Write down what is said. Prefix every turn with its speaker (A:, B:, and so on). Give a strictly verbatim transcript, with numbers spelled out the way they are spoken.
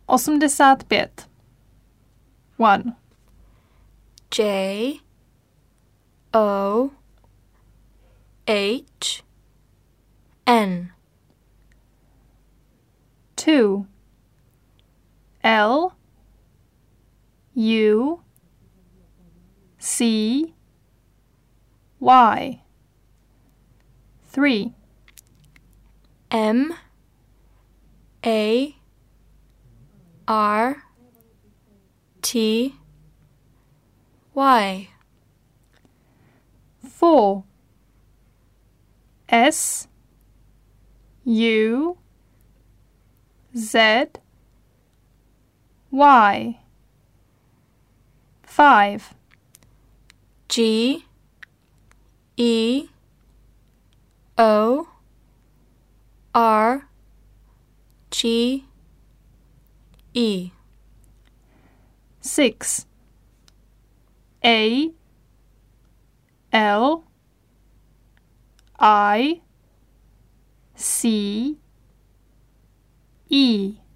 A: osmdesát pět. One.
B: J O H N.
A: Two. L U C Y. Three.
B: M A R T Y.
A: Four. S U Z Y. Five.
B: G E O R G E.
A: Six. A L I C E.